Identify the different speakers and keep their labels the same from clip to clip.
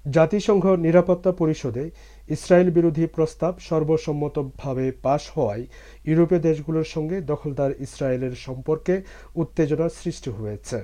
Speaker 1: জাতিসংঘ নিরাপত্তা পরিষদে ইসরায়েল বিরোধী প্রস্তাব সর্বসম্মতভাবে পাশ হওয়ায় ইউরোপীয় দেশগুলোর সঙ্গে দখলদার ইসরায়েলের সম্পর্কে উত্তেজনা সৃষ্টি হয়েছে।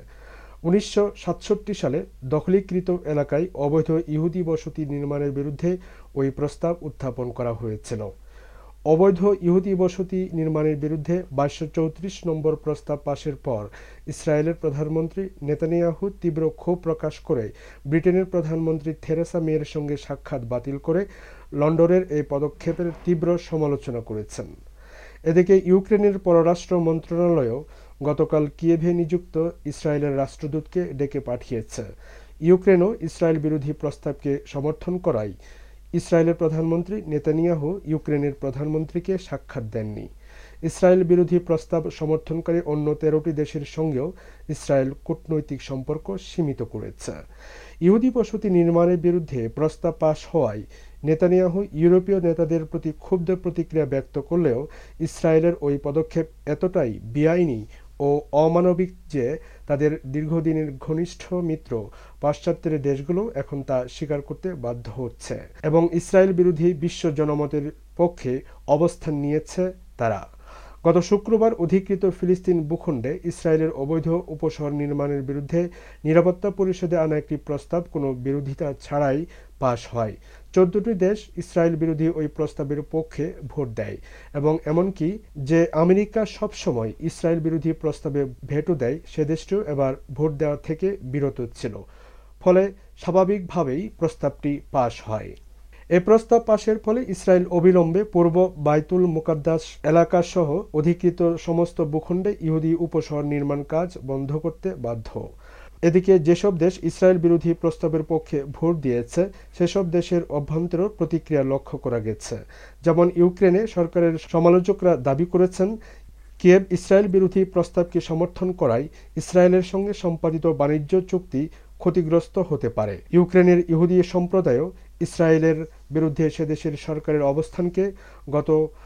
Speaker 1: ১৯৬৭ সালে দখলীকৃত এলাকায় অবৈধ ইহুদি বসতি নির্মাণের বিরুদ্ধে ওই প্রস্তাব উত্থাপন করা হয়েছিল। অবৈধ ইহুদি বসতি নির্মাণের বিরুদ্ধে ২২৩৪ নম্বর প্রস্তাব পাশের পর ইসরায়েলের প্রধানমন্ত্রী নেতানিয়াহু তীব্র ক্ষোভ প্রকাশ করে ব্রিটেনের প্রধানমন্ত্রী থেরেসা মেয়ের সঙ্গে সাক্ষাৎ বাতিল করে লন্ডনের এই পদক্ষেপের তীব্র সমালোচনা করেছেন। এদিকে ইউক্রেনের পররাষ্ট্র মন্ত্রণালয়ও গতকাল কিয়েভে নিযুক্ত ইসরায়েলের রাষ্ট্রদূতকে ডেকে পাঠিয়েছে। ইউক্রেনও ইসরায়েল বিরোধী প্রস্তাবকে সমর্থন করায় ইসরায়েলের প্রধানমন্ত্রী নেতানিয়াহু ইউক্রেনের প্রধানমন্ত্রীকে সাক্ষাৎ দেননি। ইসরায়েল বিরোধী প্রস্তাব সমর্থনকারী অন্য ১৩টি দেশের সঙ্গেও ইসরায়েল কূটনৈতিক সম্পর্ক সীমিত করেছে। ইহুদি বসতি নির্মাণের বিরুদ্ধে প্রস্তাব পাশ হওয়ায় নেতানিয়াহু ইউরোপীয় নেতাদের প্রতি ক্ষুব্ধ প্রতিক্রিয়া ব্যক্ত করলেও ইসরায়েলের ওই পদক্ষেপ এতটাই বেআইনি ও অমানবিক যে তাদের দীর্ঘদিনের ঘনিষ্ঠ মিত্র পাশ্চাত্যের দেশগুলো এখন তা স্বীকার করতে বাধ্য হচ্ছে এবং ইসরায়েল বিরোধী বিশ্ব জনমতের পক্ষে অবস্থান নিয়েছে তারা। গত শুক্রবার অধিকৃত ফিলিস্তিন ভূখণ্ডে ইসরায়েলের অবৈধ উপশহর নির্মাণের বিরুদ্ধে নিরাপত্তা পরিষদে আনা একটি প্রস্তাব কোনো বিরোধিতা ছাড়াই পাশ হয়। ১৪টি দেশ ইসরায়েল বিরোধী ওই প্রস্তাবের পক্ষে ভোট দেয় এবং এমনকি যে আমেরিকা সবসময় ইসরায়েল বিরোধী প্রস্তাবে ভেটো দেয় সে দেশটিও এবার ভোট দেওয়া থেকে বিরত ছিল। ফলে স্বাভাবিকভাবেই প্রস্তাবটি পাশ হয়। এ প্রস্তাব পাশের ফলে ইসরায়েল অবিলম্বে পূর্ব বাইতুল মুকাদ্দাস এলাকাসহ অধিকৃত সমস্ত ভূখণ্ডে ইহুদি উপশহর নির্মাণ কাজ বন্ধ করতে বাধ্য। এদিকে যেসব দেশ ইসরায়েল বিরোধী প্রস্তাবের পক্ষে ভোট দিয়েছে সেসব দেশের অভ্যন্তরেও প্রতিক্রিয়া লক্ষ্য করা গেছে। যেমন ইউক্রেনে সরকারের সমালোচকরা দাবি করেছেন কিয়েভ ইসরায়েল বিরোধী প্রস্তাবকে সমর্থন করায় ইসরায়েলের সঙ্গে সম্পাদিত বাণিজ্য চুক্তি ক্ষতিগ্রস্ত হতে পারে। ইউক্রেনের ইহুদি সম্প্রদায়ও ইসরায়েলের বিরুদ্ধে সে দেশের সরকারের অবস্থানকে গত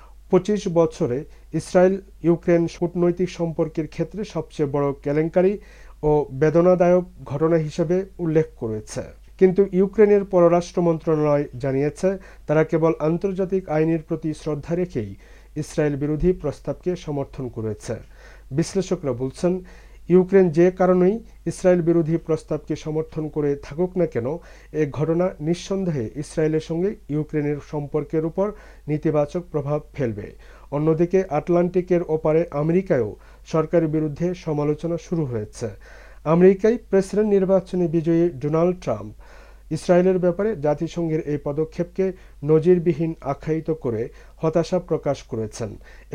Speaker 1: ২৫ বছরে ইসরায়েল ইউক্রেন কূটনৈতিক সম্পর্কের ক্ষেত্রে সবচেয়ে বড় কেলেঙ্কারি ও বেদনাদায়ক ঘটনা হিসেবে উল্লেখ করেছে। কিন্তু ইউক্রেনের পররাষ্ট্র মন্ত্রণালয় জানিয়েছে তারা কেবল আন্তর্জাতিক আইনের প্রতি শ্রদ্ধা রেখেই ইসরায়েল বিরোধী প্রস্তাবকে সমর্থন করেছে। বিশ্লেষকরা বলছেন ইউক্রেন যে কারণেই ইসরায়েল বিরোধী প্রস্তাবকে সমর্থন করে থাকুক না কেন এ ঘটনা নিঃসন্দেহে ইসরায়েলের সঙ্গে ইউক্রেনের সম্পর্কের উপর নেতিবাচক প্রভাব ফেলবে। অন্যদিকে আটলান্টিকের ওপারে আমেরিকায়ও সরকারের বিরুদ্ধে সমালোচনা শুরু হয়েছে। আমেরিকায় প্রেসিডেন্ট নির্বাচনে বিজয়ী ডোনাল্ড ট্রাম্প ইসরায়েলের ব্যাপারে জাতিসংঘের এই পদক্ষেপকে নজিরবিহীন আখ্যায়িত করে হতাশা প্রকাশ করেছেন